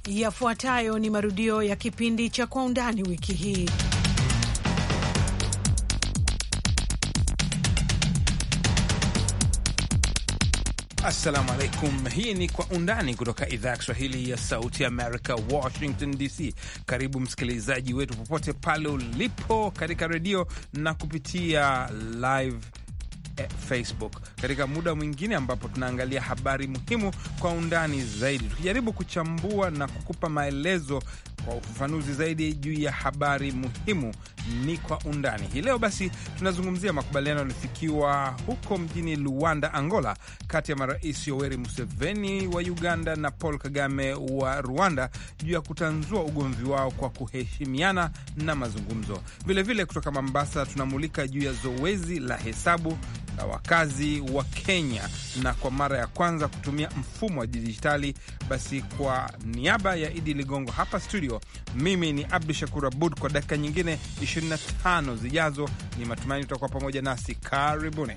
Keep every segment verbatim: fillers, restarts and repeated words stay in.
Yafuatayo ni marudio ya kipindi cha Kwa Undani wiki hii. Assalamu alaikum. Hii ni Kwa Undani kutoka idhaa ya Kiswahili ya Sauti America, Washington D C. Karibu msikilizaji wetu popote pale ulipo, katika redio na kupitia live Facebook, katika muda mwingine ambapo tunaangalia habari muhimu kwa undani zaidi, tukijaribu kuchambua na kukupa maelezo kwa ufafanuzi zaidi juu ya habari muhimu. Ni Kwa Undani hii leo. Basi tunazungumzia makubaliano yaliyofikiwa huko mjini Luanda, Angola, kati ya marais Yoweri Museveni wa Uganda na Paul Kagame wa Rwanda juu ya kutanzua ugomvi wao kwa kuheshimiana na mazungumzo. Vilevile kutoka Mombasa tunamulika juu ya zoezi la hesabu la wakazi wa Kenya, na kwa mara ya kwanza kutumia mfumo wa dijitali. Basi kwa niaba ya Idi Ligongo hapa studio, mimi ni Abdu Shakur Abud. Kwa dakika nyingine ishirini na tano zijazo, ni matumaini tutakuwa pamoja nasi. Karibuni.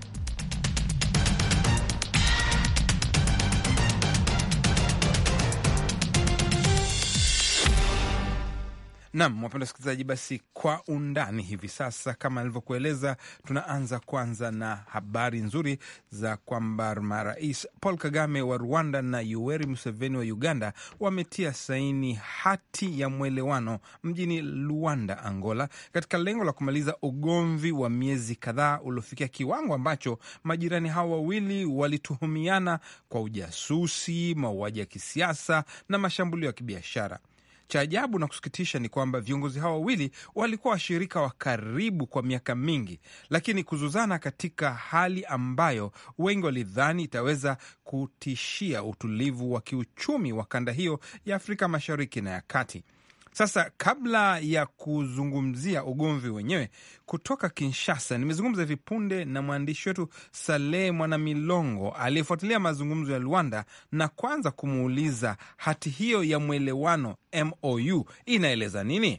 Naam, wapenda wasikilizaji, basi Kwa Undani hivi sasa, kama nilivyokueleza, tunaanza kwanza na habari nzuri za kwamba marais Paul Kagame wa Rwanda na Yoweri Museveni wa Uganda wametia saini hati ya mwelewano mjini Luanda, Angola, katika lengo la kumaliza ugomvi wa miezi kadhaa uliofikia kiwango ambacho majirani hao wawili walituhumiana kwa ujasusi, mauaji ya kisiasa na mashambulio ya kibiashara. Cha ajabu na kusikitisha ni kwamba viongozi hao wawili walikuwa washirika wa karibu kwa miaka mingi, lakini kuzuzana katika hali ambayo wengi walidhani itaweza kutishia utulivu wa kiuchumi wa kanda hiyo ya Afrika Mashariki na ya Kati. Sasa kabla ya kuzungumzia ugomvi wenyewe, kutoka Kinshasa nimezungumza hivi punde na mwandishi wetu Saleh Mwanamilongo aliyefuatilia mazungumzo ya Luanda, na kwanza kumuuliza hati hiyo ya mwelewano M O U inaeleza nini?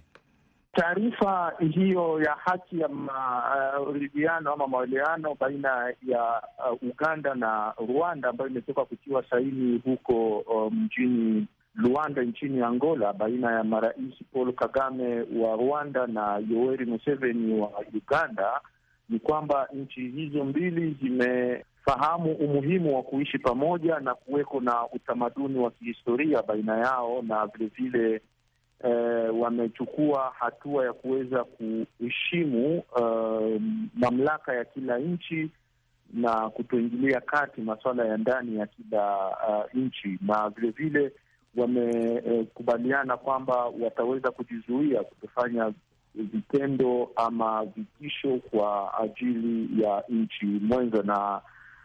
Taarifa hiyo ya hati ya maridhiano uh, ama maelewano baina ya uh, Uganda na Rwanda ambayo imetoka kutiwa saini huko mjini um, Luanda nchini Angola baina ya marais Paul Kagame wa Rwanda na Yoweri Museveni wa Uganda, ni kwamba nchi hizo mbili zimefahamu umuhimu wa kuishi pamoja na kuweko na utamaduni wa kihistoria baina yao, na vilevile eh, wamechukua hatua ya kuweza kuheshimu eh, mamlaka ya kila nchi na kutoingilia kati masuala ya ndani ya kila uh, nchi, na vilevile wamekubaliana eh, kwamba wataweza kujizuia kutofanya vitendo ama vitisho kwa ajili ya nchi mwenza, na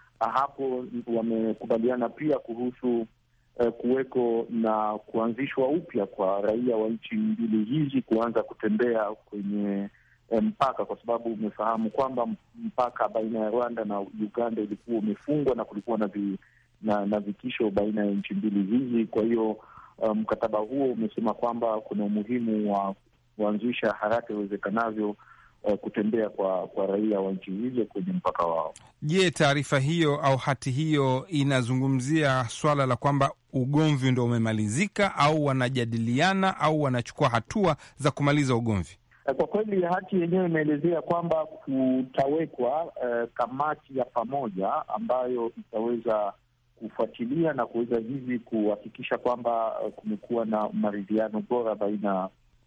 hapo wamekubaliana pia kuhusu eh, kuweko na kuanzishwa upya kwa raia wa nchi mbili hizi kuanza kutembea kwenye eh, mpaka, kwa sababu umefahamu kwamba mpaka baina ya Rwanda na Uganda ilikuwa umefungwa na kulikuwa na vi na na vitisho baina ya nchi mbili hizi. Kwa hiyo mkataba um, huo umesema kwamba kuna umuhimu wa kuanzisha haraka iwezekanavyo uh, kutembea kwa kwa raia wa nchi hizo kwenye mpaka wao. Je, taarifa hiyo au hati hiyo inazungumzia swala la kwamba ugomvi ndio umemalizika, au wanajadiliana au wanachukua hatua za kumaliza ugomvi? Kwa kweli hati yenyewe imeelezea kwamba kutawekwa uh, kamati ya pamoja ambayo itaweza kufuatilia na kuweza hivi kuhakikisha kwamba uh, kumekuwa na maridhiano bora baina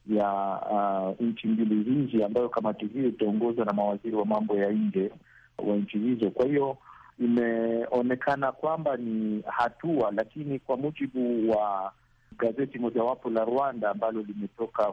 ya uh, nchi mbili hizi, ambayo kamati hiyo itaongozwa na mawaziri wa mambo ya nje wa nchi hizo. Kwa hiyo imeonekana kwamba ni hatua, lakini kwa mujibu wa gazeti mojawapo la Rwanda ambalo limetoka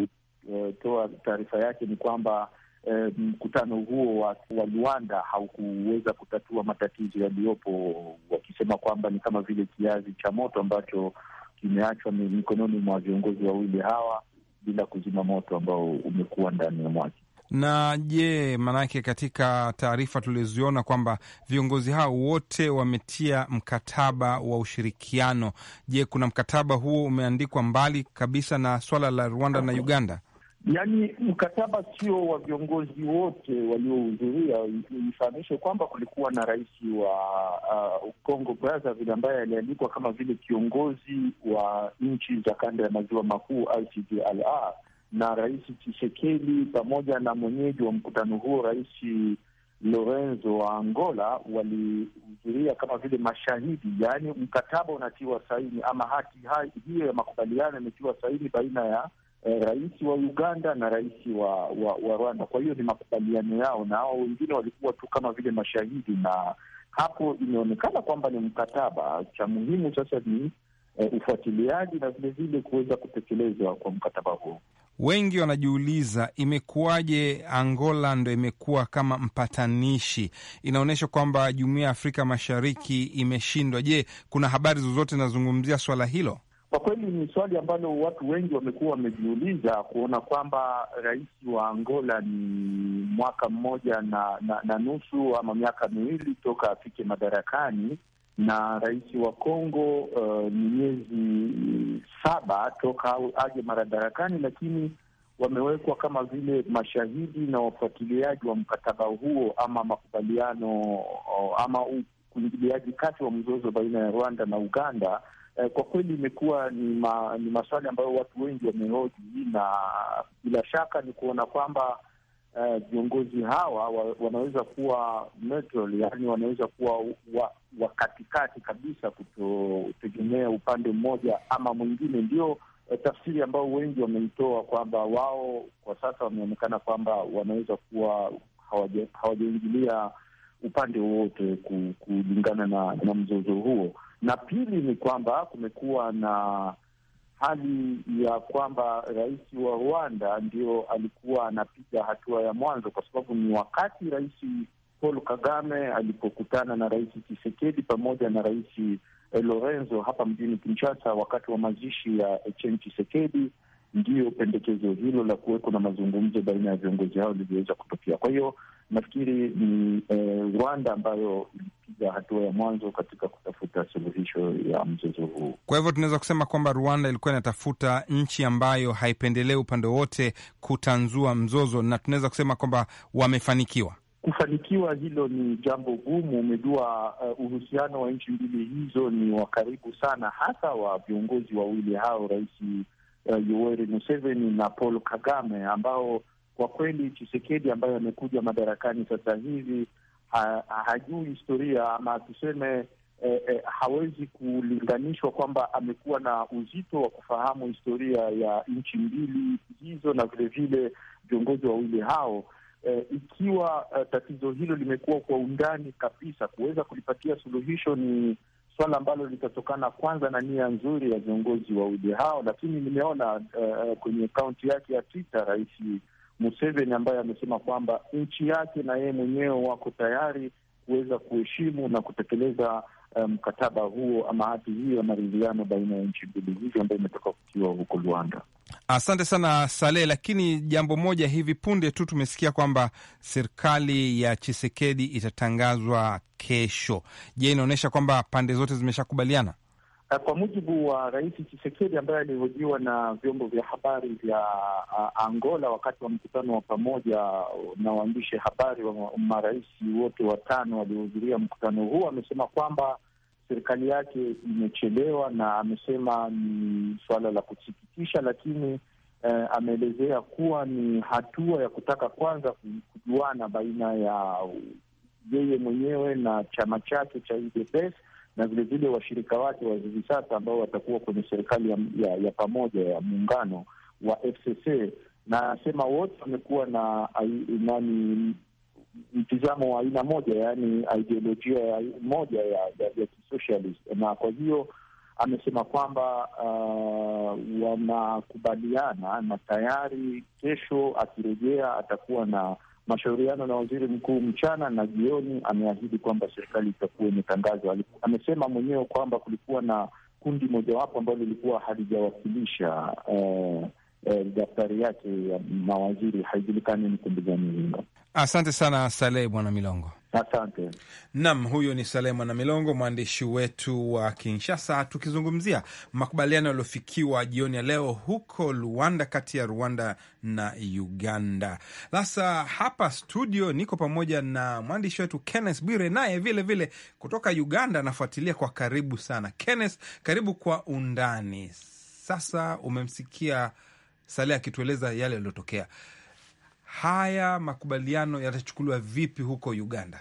kutoa taarifa yake ni kwamba E, mkutano huo wa, wa Luanda haukuweza kutatua matatizo yaliyopo, wakisema kwamba ni kama vile kiazi cha moto ambacho kimeachwa mikononi mwa viongozi wawili hawa bila kuzima moto ambao umekuwa ndani ya mwaki. Na je, manake katika taarifa tulizoziona kwamba viongozi hao wote wametia mkataba wa ushirikiano. Je, kuna mkataba huo umeandikwa mbali kabisa na swala la Rwanda na Uganda? Yaani mkataba sio wa viongozi wote waliohudhuria. Ifahamishe kwamba kulikuwa na rais wa uh, Congo Brazzaville ambaye alialikwa kama vile kiongozi wa nchi za kanda ya maziwa makuu I C G L R, na rais Tshisekedi pamoja na mwenyeji wa mkutano huo rais Lorenzo wa Angola walihudhuria kama vile mashahidi. Yaani mkataba unatiwa saini ama hati hai hiyo ya makubaliano imetiwa saini baina ya eh, rais wa Uganda na rais wa, wa, wa Rwanda. Kwa hiyo ni makubaliano yao, na hao wengine walikuwa tu kama vile mashahidi, na hapo imeonekana kwamba ni mkataba. Cha muhimu sasa ni eh, ufuatiliaji na vile vile kuweza kutekelezwa kwa mkataba huo. Wengi wanajiuliza imekuwaje Angola ndo imekuwa kama mpatanishi? Inaonyesha kwamba Jumuiya ya Afrika Mashariki imeshindwa. Je, kuna habari zozote zinazungumzia swala hilo? Kwa kweli ni swali ambalo watu wengi wamekuwa wamejiuliza, kuona kwamba rais wa Angola ni mwaka mmoja na, na, na nusu ama miaka miwili toka afike madarakani, na rais wa Kongo uh, ni miezi saba toka aje madarakani, lakini wamewekwa kama vile mashahidi na wafuatiliaji wa mkataba huo ama makubaliano ama uingiliaji kati wa mzozo baina ya Rwanda na Uganda. Uh, kwa kweli imekuwa ni, ma, ni maswali ambayo watu wengi wamehoji, na bila shaka ni kuona kwamba viongozi uh, hawa wa, wanaweza kuwa neutral, yaani wanaweza kuwa wa, wa katikati kabisa, kutotegemea upande mmoja ama mwingine. Ndio uh, tafsiri ambayo wengi wameitoa, kwamba wao kwa sasa wameonekana kwamba wanaweza kuwa hawajaingilia upande wowote kulingana na, na mzozo huo. Na pili ni kwamba kumekuwa na hali ya kwamba rais wa Rwanda ndio alikuwa anapiga hatua ya mwanzo, kwa sababu ni wakati rais Paul Kagame alipokutana na rais Tshisekedi pamoja na rais Lorenzo hapa mjini Kinshasa wakati wa mazishi ya Etienne Tshisekedi, ndio pendekezo hilo la kuweko na mazungumzo baina ya viongozi hao liliweza kutokea. Kwa hiyo nafikiri ni eh, Rwanda ambayo ilipiga hatua ya mwanzo katika kutafuta suluhisho ya mzozo huu. Kwa hivyo tunaweza kusema kwamba Rwanda ilikuwa inatafuta nchi ambayo haipendelee upande wote kutanzua mzozo, na tunaweza kusema kwamba wamefanikiwa. Kufanikiwa hilo ni jambo gumu. Umejua uh, uhusiano wa nchi mbili hizo ni wa karibu sana, hasa wa viongozi wawili hao, rais uh, Yoweri Museveni na Paul Kagame, ambao kwa kweli Tshisekedi ambaye amekuja madarakani sasa hivi ha, hajui historia ama tuseme eh, eh, hawezi kulinganishwa kwamba amekuwa na uzito wa kufahamu historia ya nchi mbili hizo na vile vile viongozi wawili hao. Eh, ikiwa uh, tatizo hilo limekuwa kwa undani kabisa, kuweza kulipatia suluhisho ni swala ambalo litatokana kwanza na nia nzuri ya viongozi wawili hao. Lakini nimeona uh, kwenye akaunti yake ya Twitter rais Museveni ambaye amesema kwamba nchi yake na yeye mwenyewe wako tayari kuweza kuheshimu na kutekeleza mkataba um, huo ama hati hiyo ya maridhiano baina ya nchi mbili hizo ambayo imetoka kutiwa huko Luanda. Asante sana Saleh, lakini jambo moja, hivi punde tu tumesikia kwamba serikali ya Tshisekedi itatangazwa kesho. Je, inaonyesha kwamba pande zote zimeshakubaliana? Kwa mujibu wa rais Tshisekedi ambaye alihojiwa na vyombo vya habari vya uh, Angola wakati wa mkutano wa pamoja na waandishi habari wa marais wote watano waliohudhuria mkutano huo, amesema kwamba serikali yake imechelewa, na amesema ni suala la kusikitisha, lakini uh, ameelezea kuwa ni hatua ya kutaka kwanza kujuana baina ya yeye mwenyewe na chama chake cha U D P S na vile vile washirika wake wa hivi sasa ambao watakuwa kwenye serikali ya, ya, ya pamoja ya muungano wa F C C. Na anasema wote wamekuwa na nani mtizamo wa aina moja, yaani ideolojia ya moja ya, ya, ya kisocialist, na kwa hiyo amesema kwamba uh, wanakubaliana na tayari kesho akirejea atakuwa na mashauriano na waziri mkuu mchana, na jioni ameahidi kwamba serikali itakuwa imetangazwa. Amesema mwenyewe kwamba kulikuwa na kundi mojawapo ambalo lilikuwa halijawakilisha eh, eh, daftari yake ya mawaziri, haijulikani ni kundi gani hilo. Asante sana Saleh Bwana Milongo. Asante. Naam, huyo ni Saleh Mwana Milongo, mwandishi wetu wa Kinshasa, tukizungumzia makubaliano yaliyofikiwa jioni ya leo huko Luanda, kati ya Rwanda na Uganda. Sasa hapa studio niko pamoja na mwandishi wetu Kenneth Bwire, naye vile vile kutoka Uganda anafuatilia kwa karibu sana. Kenneth, karibu kwa undani. Sasa umemsikia Saleh akitueleza yale yaliyotokea. Haya makubaliano yatachukuliwa vipi huko Uganda?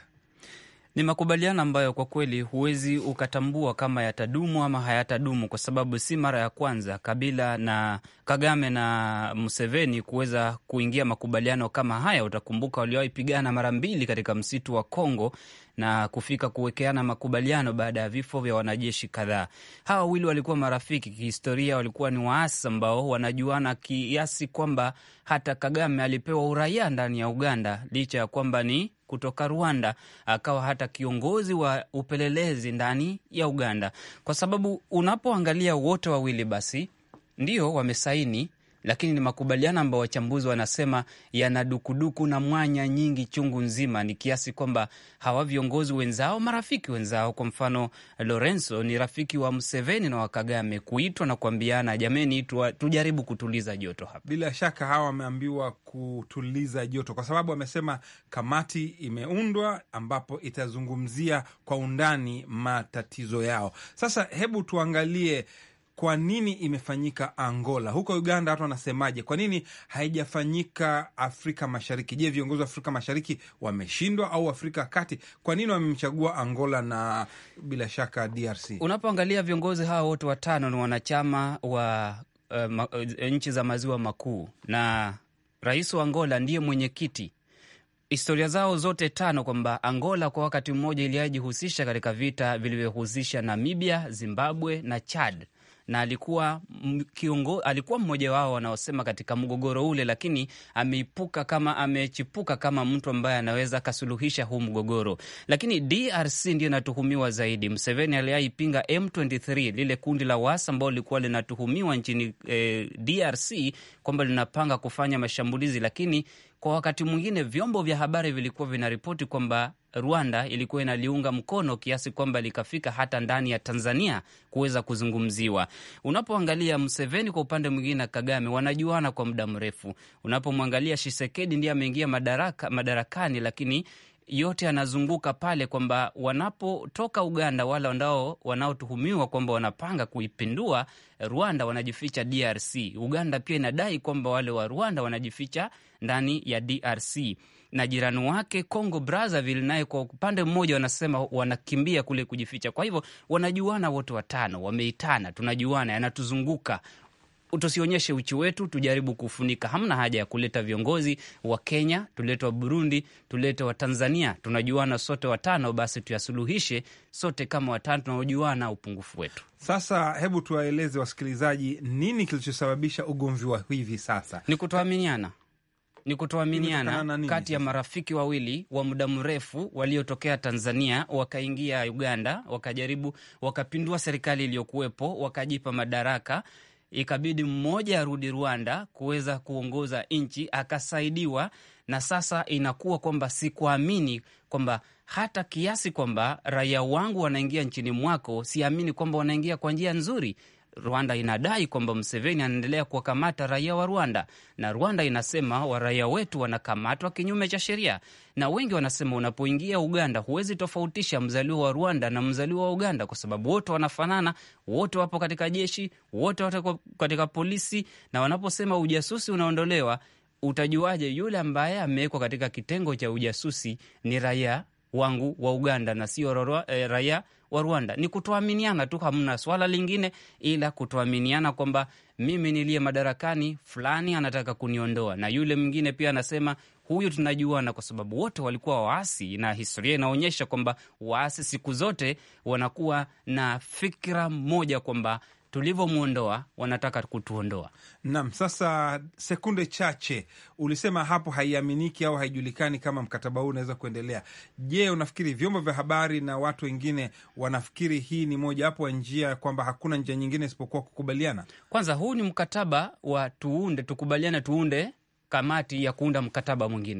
Ni makubaliano ambayo kwa kweli huwezi ukatambua kama yatadumu ama hayatadumu, kwa sababu si mara ya kwanza Kabila na Kagame na Museveni kuweza kuingia makubaliano kama haya. Utakumbuka waliwahi pigana mara mbili katika msitu wa Kongo na kufika kuwekeana makubaliano baada ya vifo vya wanajeshi kadhaa. Hawa wawili walikuwa marafiki kihistoria, walikuwa ni waasi ambao wanajuana kiasi kwamba hata Kagame alipewa uraia ndani ya Uganda licha ya kwamba ni kutoka Rwanda, akawa hata kiongozi wa upelelezi ndani ya Uganda. Kwa sababu unapoangalia wote wawili basi ndio wamesaini, lakini ni makubaliano ambayo wachambuzi wanasema yana dukuduku na mwanya nyingi chungu nzima, ni kiasi kwamba hawa viongozi wenzao, marafiki wenzao, kwa mfano Lorenzo ni rafiki wa Museveni na wa Kagame, kuitwa na kuambiana jameni, tujaribu kutuliza joto hapa. Bila shaka hawa wameambiwa kutuliza joto, kwa sababu wamesema kamati imeundwa ambapo itazungumzia kwa undani matatizo yao. Sasa hebu tuangalie kwa nini imefanyika Angola. Huko Uganda watu wanasemaje? Kwa nini haijafanyika Afrika Mashariki? Je, viongozi wa Afrika Mashariki wameshindwa au Afrika Kati? Kwa nini wamemchagua Angola na bila shaka D R C? Unapoangalia viongozi hawa wote watano ni wanachama wa uh, uh, nchi za maziwa makuu, na rais wa Angola ndiye mwenyekiti. Historia zao zote tano kwamba Angola kwa wakati mmoja iliajihusisha katika vita vilivyohusisha Namibia, Zimbabwe na Chad, na alikuwa kiongo, alikuwa mmoja wao wanaosema katika mgogoro ule, lakini ameipuka kama amechipuka kama mtu ambaye anaweza kasuluhisha huu mgogoro. Lakini D R C ndio inatuhumiwa zaidi. Museveni aliyaipinga M ishirini na tatu, lile kundi la waasi ambao lilikuwa linatuhumiwa nchini eh, D R C kwamba linapanga kufanya mashambulizi, lakini kwa wakati mwingine vyombo vya habari vilikuwa vinaripoti kwamba Rwanda ilikuwa inaliunga mkono kiasi kwamba likafika hata ndani ya Tanzania kuweza kuzungumziwa. Unapoangalia Museveni kwa upande mwingine na Kagame wanajuana kwa muda mrefu. Unapomwangalia Tshisekedi ndiye ameingia madaraka, madarakani, lakini yote yanazunguka pale kwamba wanapotoka Uganda wale ndao wanaotuhumiwa kwamba wanapanga kuipindua Rwanda wanajificha D R C. Uganda pia inadai kwamba wale wa Rwanda wanajificha ndani ya D R C. Na jirani wake Congo Brazzaville naye kwa upande mmoja wanasema wanakimbia kule kujificha. Kwa hivyo wanajuana wote watano, wameitana, tunajuana, yanatuzunguka. Tusionyeshe uchi wetu, tujaribu kufunika. Hamna haja ya kuleta viongozi wa Kenya, tulete wa Burundi, tulete wa Tanzania. Tunajuana sote watano, basi tuyasuluhishe sote kama watano tunaojuana upungufu wetu. Sasa hebu tuwaeleze wasikilizaji nini kilichosababisha ugomvi wa hivi sasa. Ni kutoaminiana. Ni kutoaminiana kati ya marafiki wawili wa muda mrefu waliotokea Tanzania wakaingia Uganda, wakajaribu wakapindua serikali iliyokuwepo, wakajipa madaraka. Ikabidi mmoja arudi Rwanda kuweza kuongoza nchi, akasaidiwa, na sasa inakuwa kwamba sikuamini kwamba hata kiasi kwamba raia wangu wanaingia nchini mwako, siamini kwamba wanaingia kwa njia nzuri. Rwanda inadai kwamba Museveni anaendelea kuwakamata raia wa Rwanda, na Rwanda inasema wa raia wetu wanakamatwa kinyume cha sheria. Na wengi wanasema unapoingia Uganda huwezi tofautisha mzaliwa wa Rwanda na mzaliwa wa Uganda, kwa sababu wote wanafanana, wote wapo katika jeshi, wote wapo katika polisi, na wanaposema ujasusi unaondolewa, utajuaje yule ambaye amewekwa katika kitengo cha ujasusi ni raia wangu wa Uganda na sio eh, raia wa Rwanda? Ni kutoaminiana tu, hamna swala lingine ila kutoaminiana kwamba mimi niliye madarakani, fulani anataka kuniondoa, na yule mwingine pia anasema huyu tunajuana, kwa sababu wote walikuwa waasi, na historia inaonyesha kwamba waasi siku zote wanakuwa na fikra moja kwamba tulivyomuondoa wanataka kutuondoa. Naam, sasa sekunde chache, ulisema hapo haiaminiki au haijulikani kama mkataba huu unaweza kuendelea. Je, unafikiri vyombo vya habari na watu wengine wanafikiri hii ni moja hapo ya njia, kwamba hakuna njia nyingine isipokuwa kukubaliana? Kwanza, huu ni mkataba wa tuunde, tukubaliane, tuunde kamati ya kuunda mkataba mwingine.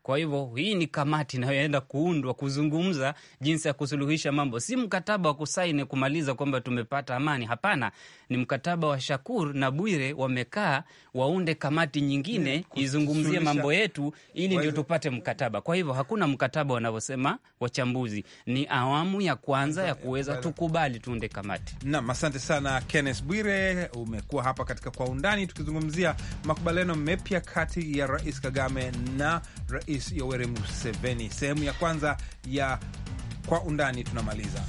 Kwa hivyo hii ni kamati inayoenda kuundwa kuzungumza jinsi ya kusuluhisha mambo, si mkataba wa kusaini kumaliza kwamba tumepata amani. Hapana, ni mkataba wa Shakur na Bwire wamekaa waunde kamati nyingine yeah, izungumzie mambo yetu ili ndio tupate mkataba. Kwa hivyo hakuna mkataba wanavyosema wachambuzi, ni awamu ya kwanza ya kuweza tukubali tuunde kamati. Naam, asante sana Kenneth Bwire, umekuwa hapa katika Kwa Undani tukizungumzia makubaliano mapya kati ya Rais Kagame na Rais Yoweri Museveni. Sehemu ya kwanza ya Kwa Undani tunamaliza.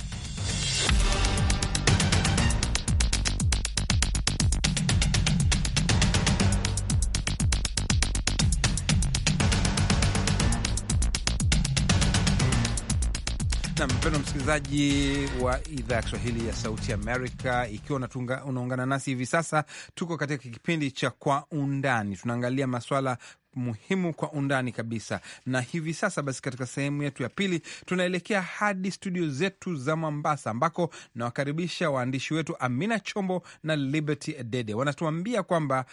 Na mpendwa msikilizaji wa idhaa ya Kiswahili ya Sauti Amerika, ikiwa unaungana nasi hivi sasa, tuko katika kipindi cha Kwa Undani. Tunaangalia maswala muhimu kwa undani kabisa, na hivi sasa basi, katika sehemu yetu ya pili tunaelekea hadi studio zetu za Mombasa, ambako nawakaribisha waandishi wetu Amina Chombo na Liberty Edede. Wanatuambia kwamba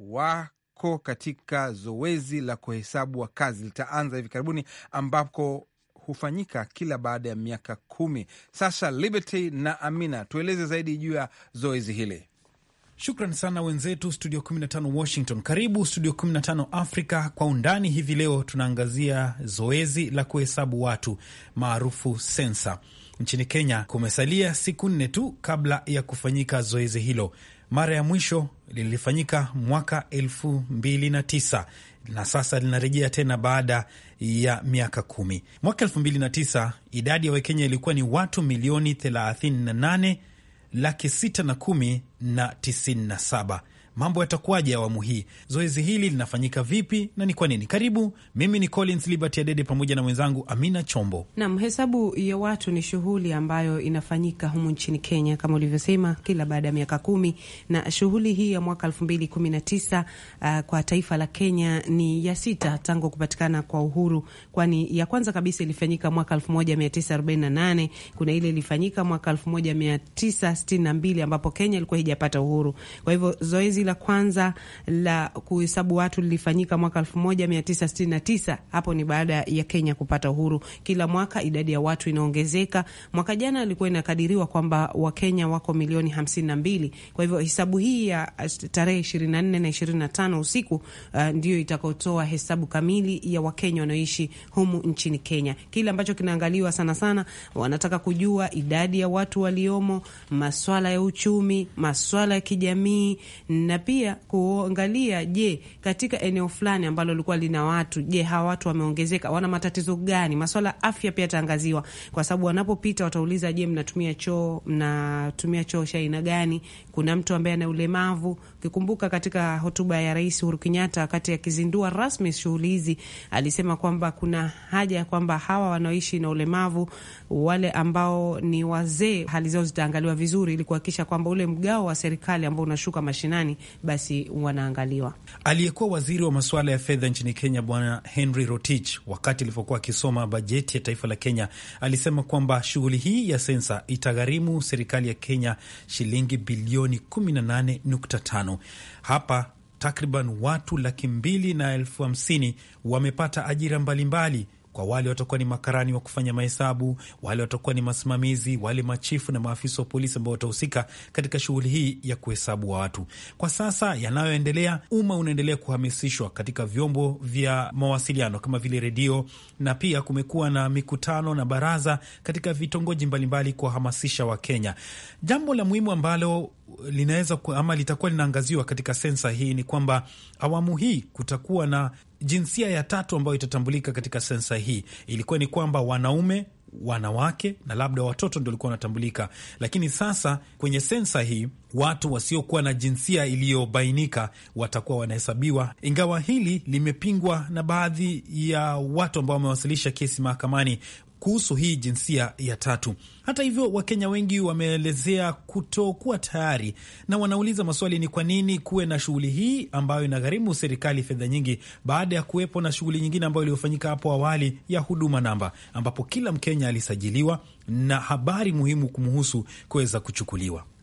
wako katika zoezi la kuhesabu wakazi, litaanza hivi karibuni, ambako hufanyika kila baada ya miaka kumi. Sasa Liberty na Amina, tueleze zaidi juu ya zoezi hili. Shukran sana wenzetu studio kumi na tano Washington. Karibu studio kumi na tano Afrika. Kwa undani hivi leo tunaangazia zoezi la kuhesabu watu maarufu sensa. Nchini Kenya kumesalia siku nne tu kabla ya kufanyika zoezi hilo. Mara ya mwisho lilifanyika mwaka elfu mbili na tisa na sasa linarejea tena baada ya miaka kumi. Mwaka elfu mbili na tisa idadi ya Wakenya ilikuwa ni watu milioni thelathini na nane laki sita na kumi na tisini na saba. Mambo yatakuwaje awamu hii? Zoezi hili linafanyika vipi na ni kwa nini? Karibu, mimi ni Collins Liberty Adede pamoja na mwenzangu Amina Chombo. Naam, hesabu ya watu ni shughuli ambayo inafanyika humu nchini Kenya kama ulivyosema kila baada ya miaka kumi, na shughuli hii ya mwaka elfu mbili kumi na tisa uh, kwa taifa la Kenya ni ya sita tangu kupatikana kwa uhuru, kwani ya kwanza kabisa ilifanyika mwaka elfu moja mia tisa arobaini na nane, kuna ile ilifanyika mwaka elfu moja mia tisa sitini na mbili ambapo Kenya ilikuwa haijapata uhuru. Kwa hivyo zoezi la kwanza la kuhesabu watu lilifanyika mwaka elfu moja mia tisa sitini na tisa. Hapo ni baada ya Kenya kupata uhuru. Kila mwaka idadi ya watu inaongezeka. Mwaka jana ilikuwa inakadiriwa kwamba Wakenya wako milioni hamsini na mbili. Kwa hivyo hesabu hii ya tarehe ishirini na nne na ishirini na tano usiku uh, ndio itakayotoa hesabu kamili ya Wakenya wanaoishi humu nchini Kenya. Kile ambacho kinaangaliwa sana sana, wanataka kujua idadi ya watu waliomo, masuala ya uchumi, masuala ya kijamii, na pia kuangalia je, katika eneo fulani ambalo lilikuwa lina watu, je, hawa watu wameongezeka, wana matatizo gani? Masuala afya pia taangaziwa, kwa sababu wanapopita watauliza, je, mnatumia choo, mnatumia choo cha aina gani? Kuna mtu ambaye ana ulemavu. Ukikumbuka katika hotuba ya Rais Uhuru Kenyatta wakati akizindua rasmi shughuli hizi, alisema kwamba kuna haja ya kwamba hawa wanaoishi na ulemavu, wale ambao ni wazee, hali zao zitaangaliwa vizuri ili kuhakikisha kwamba ule mgao wa serikali ambao unashuka mashinani basi wanaangaliwa. Aliyekuwa waziri wa masuala ya fedha nchini Kenya Bwana Henry Rotich, wakati alipokuwa akisoma bajeti ya taifa la Kenya, alisema kwamba shughuli hii ya sensa itagharimu serikali ya Kenya shilingi bilioni kumi na nane nukta tano. Hapa takriban watu laki mbili na elfu hamsini wamepata ajira mbalimbali mbali. Kwa wale watakuwa ni makarani wa kufanya mahesabu, wale watakuwa ni masimamizi, wale machifu na maafisa wa polisi ambao watahusika katika shughuli hii ya kuhesabu wa watu. Kwa sasa yanayoendelea, umma unaendelea kuhamasishwa katika vyombo vya mawasiliano kama vile redio, na pia kumekuwa na mikutano na baraza katika vitongoji mbalimbali kuhamasisha Wakenya. Jambo la muhimu ambalo linaweza ama litakuwa linaangaziwa katika sensa hii ni kwamba awamu hii kutakuwa na jinsia ya tatu ambayo itatambulika katika sensa hii. Ilikuwa ni kwamba wanaume, wanawake na labda watoto ndio walikuwa wanatambulika, lakini sasa kwenye sensa hii watu wasiokuwa na jinsia iliyobainika watakuwa wanahesabiwa, ingawa hili limepingwa na baadhi ya watu ambao wamewasilisha kesi mahakamani kuhusu hii jinsia ya tatu. Hata hivyo, Wakenya wengi wameelezea kutokuwa tayari na wanauliza maswali, ni kwa nini kuwe na shughuli hii ambayo inagharimu serikali fedha nyingi baada ya kuwepo na shughuli nyingine ambayo iliyofanyika hapo awali ya huduma namba, ambapo kila Mkenya alisajiliwa na habari muhimu kumhusu kuweza kuchukuliwa.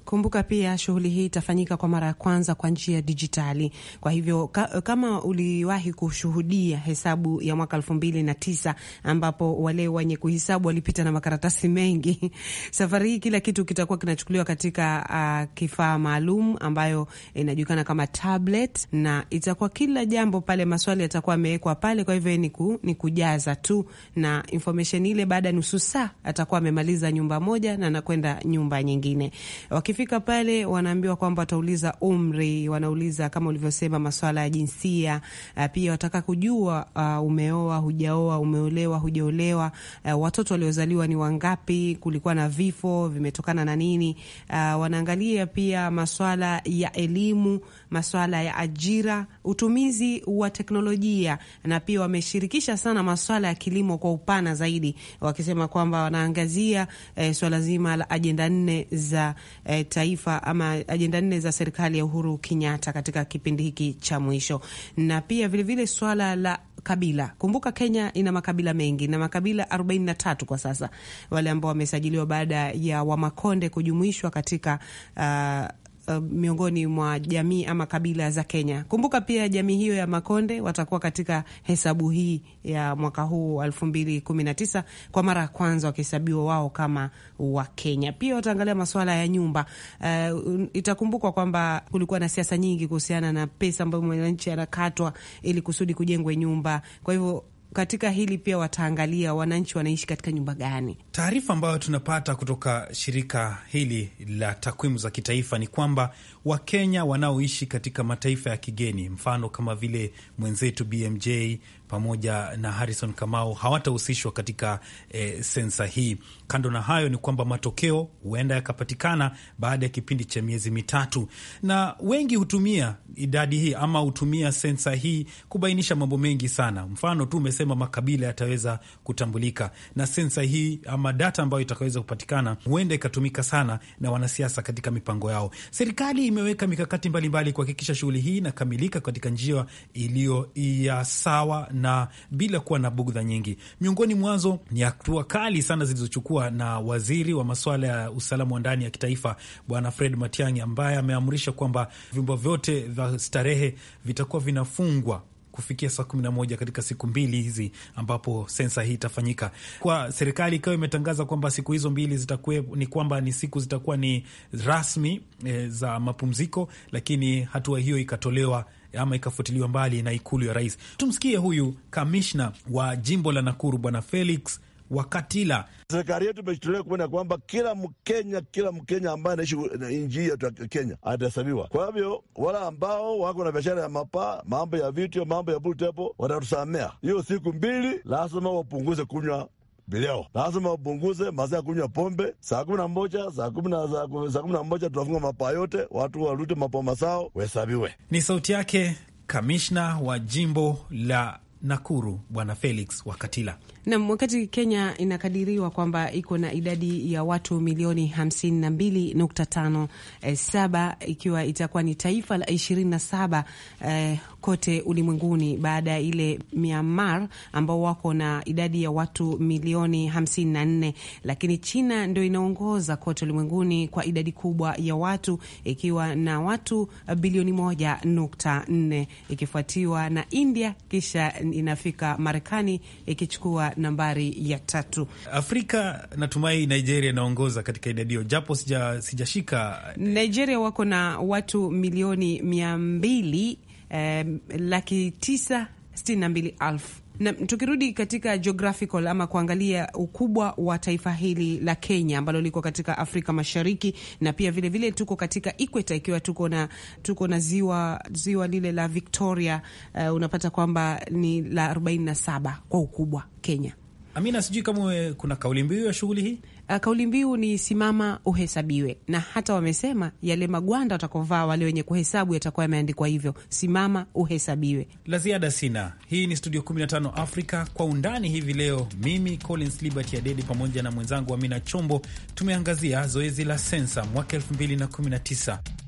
Kumbuka pia shughuli hii itafanyika kwa mara ya kwanza kwa njia ya dijitali. Kwa hivyo ka, kama uliwahi kushuhudia hesabu ya mwaka elfu mbili na tisa ambapo wale wenye kuhesabu walipita na makaratasi mengi, safari hii kila kitu kitakuwa kinachukuliwa katika uh, kifaa maalum ambayo inajulikana kama tablet, na itakuwa kila jambo pale, maswali yatakuwa yamewekwa pale. Kwa hivyo ni, ku, ni kujaza tu na information ile. Baada nusu saa atakuwa amemaliza nyumba moja na anakwenda nyumba nyingine. Wakifika pale wanaambiwa kwamba watauliza umri, wanauliza kama ulivyosema maswala ya jinsia, pia wataka kujua uh, umeoa, hujaoa, umeolewa, hujaolewa, uh, watoto waliozaliwa ni wangapi, kulikuwa na vifo, vimetokana na nini. Uh, wanaangalia pia maswala ya elimu, maswala ya ajira, utumizi wa teknolojia, na pia wameshirikisha sana maswala ya kilimo kwa upana zaidi, wakisema kwamba wanaangazia eh, swala zima la ajenda nne za eh, taifa ama ajenda nne za serikali ya Uhuru Kenyatta katika kipindi hiki cha mwisho. Na pia vile vile swala la kabila. Kumbuka Kenya ina makabila mengi, na makabila arobaini na tatu kwa sasa, wale ambao wamesajiliwa baada ya Wamakonde kujumuishwa katika uh, Uh, miongoni mwa jamii ama kabila za Kenya. Kumbuka pia jamii hiyo ya Makonde watakuwa katika hesabu hii ya mwaka huu elfu mbili kumi na tisa kwa mara ya kwanza wakihesabiwa wao kama wa Kenya. Pia wataangalia masuala ya nyumba. Uh, itakumbukwa kwamba kulikuwa na siasa nyingi kuhusiana na pesa ambayo mwananchi anakatwa ili kusudi kujengwe nyumba. Kwa hivyo katika hili pia wataangalia wananchi wanaishi katika nyumba gani. Taarifa ambayo tunapata kutoka shirika hili la takwimu za kitaifa ni kwamba Wakenya wanaoishi katika mataifa ya kigeni, mfano kama vile mwenzetu B M J pamoja na Harrison Kamau, hawatahusishwa katika e, sensa hii. Kando na hayo ni kwamba matokeo huenda yakapatikana baada ya kipindi cha miezi mitatu, na wengi hutumia idadi hii ama hutumia sensa hii kubainisha mambo mengi sana. Mfano tu umesema makabila yataweza kutambulika, na sensa hii ama data ambayo itakaweza kupatikana huenda ikatumika sana na wanasiasa katika mipango yao. Serikali imeweka mikakati mbalimbali kuhakikisha shughuli hii inakamilika katika njia iliyo ya sawa na bila kuwa na bugdha nyingi. Miongoni mwanzo ni hatua kali sana zilizochukua na waziri wa masuala ya usalama wa ndani ya kitaifa Bwana Fred Matiang'i, ambaye ameamrisha kwamba vyumba vyote vya starehe vitakuwa vinafungwa kufikia saa kumi na moja katika siku mbili hizi ambapo sensa hii itafanyika. Kwa serikali ikawa imetangaza kwamba siku hizo mbili zitakuwa ni kwamba ni siku zitakuwa ni rasmi e, za mapumziko, lakini hatua hiyo ikatolewa ama ikafuatiliwa mbali na ikulu ya rais. Tumsikie huyu kamishna wa jimbo la Nakuru Bwana Felix Wakatila. Serikali yetu imejitolea kuona kwamba kila Mkenya, kila Mkenya ambaye anaishi nchi yetu ya Kenya atahesabiwa. Kwa hivyo wala ambao wako na biashara ya mapa, mambo ya vitu, mambo ya bull table, watatusamea. Hiyo siku mbili lazima wapunguze kunywa bileo, lazima wapunguze masaa kunywa pombe. Saa kumi na moja saa kumi na saa kumi na moja tunafunga mapa yote, watu warudi mapoma sao wahesabiwe. Ni sauti yake kamishna wa jimbo la Nakuru Bwana Felix Wakatila. Na wakati Kenya inakadiriwa kwamba iko na idadi ya watu milioni hamsini na mbili nukta tano eh, saba, ikiwa itakuwa ni taifa la ishirini na saba eh, kote ulimwenguni baada ya ile Myanmar ambao wako na idadi ya watu milioni hamsini na nne, lakini China ndio inaongoza kote ulimwenguni kwa idadi kubwa ya watu ikiwa na watu bilioni moja nukta nne, ikifuatiwa na India, kisha inafika Marekani ikichukua nambari ya tatu. Afrika natumai Nigeria inaongoza katika idadi hiyo, japo sija sijashika. Nigeria wako na watu milioni mia mbili eh, laki tisa sitini na mbili alfu. Na tukirudi katika geographical ama kuangalia ukubwa wa taifa hili la Kenya ambalo liko katika Afrika Mashariki, na pia vile vile tuko katika equator, ikiwa tuko na tuko na ziwa ziwa lile la Victoria, uh, unapata kwamba ni la arobaini na saba kwa ukubwa Kenya. Amina, sijui kama kuna kauli mbiu ya shughuli hii. Uh, kauli mbiu ni simama uhesabiwe, na hata wamesema yale magwanda watakovaa wale wenye kuhesabu yatakuwa yameandikwa hivyo, simama uhesabiwe. La ziada sina. Hii ni Studio kumi na tano Afrika kwa undani hivi leo. Mimi Collins Liberty Adede pamoja na mwenzangu Amina Chombo tumeangazia zoezi la sensa mwaka elfu mbili na kumi na tisa.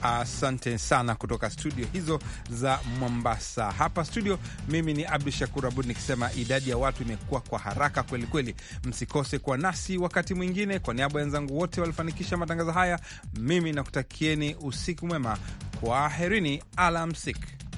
Asante sana kutoka studio hizo za Mombasa. Hapa studio mimi ni Abdu Shakur Abud nikisema idadi ya watu imekuwa kwa haraka kweli kweli. Msikose kwa nasi wakati mwingine. Kwa niaba ya wenzangu wote walifanikisha matangazo haya, mimi nakutakieni usiku mwema. Kwaherini, alamsik.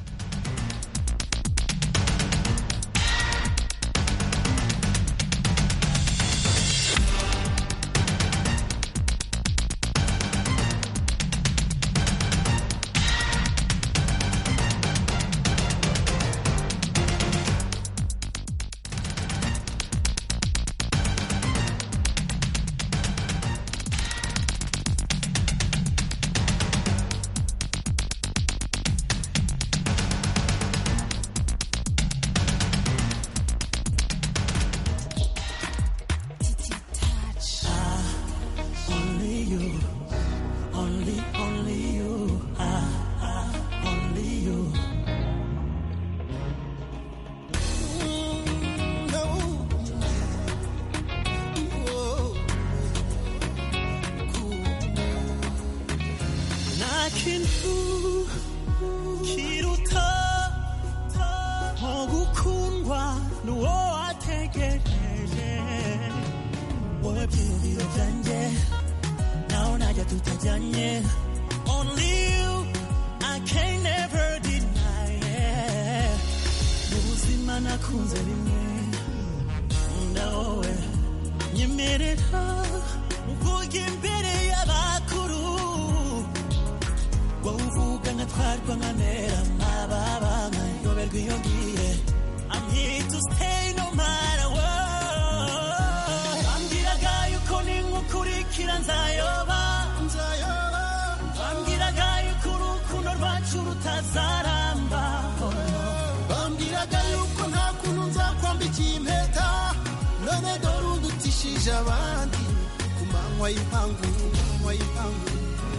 I'm here to stay no matter what. Bambiraga yuko ningukurikira nzayoba, bambiraga yuko urukundo rwacu rutazaramba, bambiraga yuko nta kuntu nzakwambika impeta, none dore udutishije abandi ku manywa y'ipangu, manywa y'ipangu.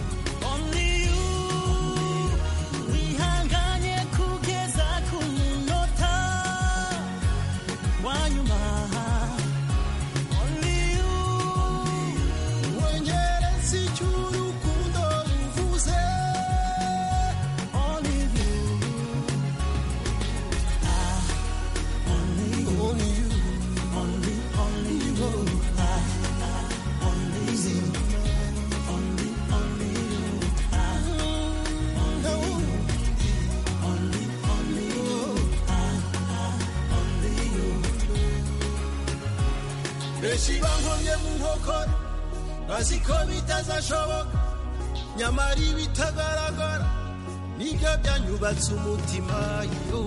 Shibangomye mu nkokora baziko bitazashoboka nyamari bitagaragara nibyo byanyubatse umutima yo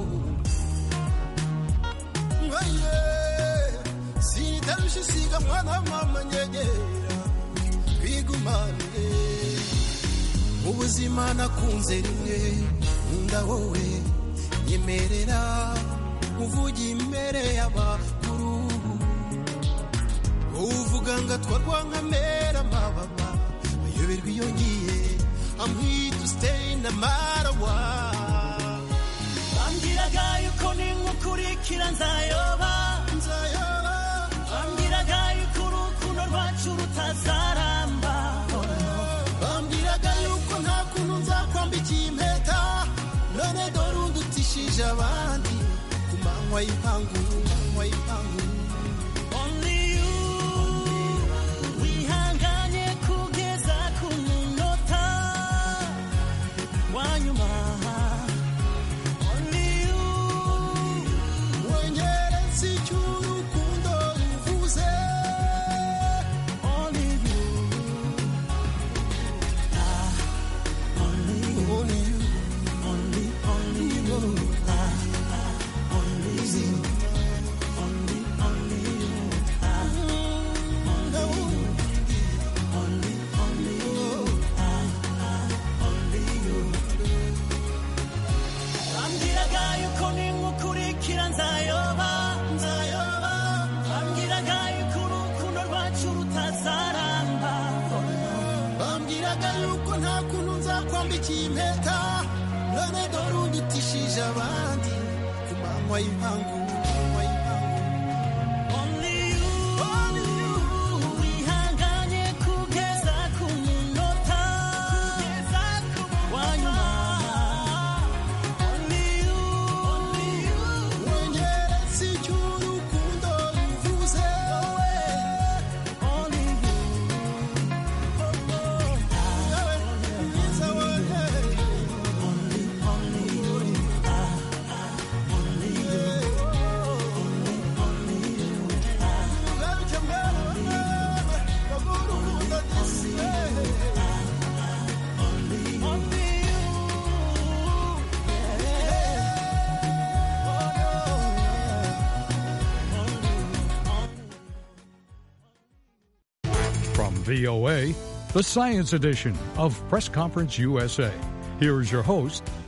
mwaye sitarusha siga mwana mama nyegera bigumane mu buzima nakunze rimwe nkunda wowe nyemerera uvuga imbere y'abakuru uvuga ngo atwarwa nkamera mababa ayoberwa iyo ngiye. I'm here to stay no matter what. Bambiraga yuko ningukurikira nzayoba, nzayoba, bambiraga yuko urukundo rwacu rutazaramba, bambiraga yuko nta kuntu nzakwambika impeta, none dore udutishije abandi ku manywa y'ipangu, manywa y'ipangu. None dore udutishije abandi ku manywa y'ipangu, manywa y'ipangu. Only you, only you, wihanganye kugeza ku munota, kugeza ku munota. V O A, the Science Edition of Press Conference U S A. Here is your host,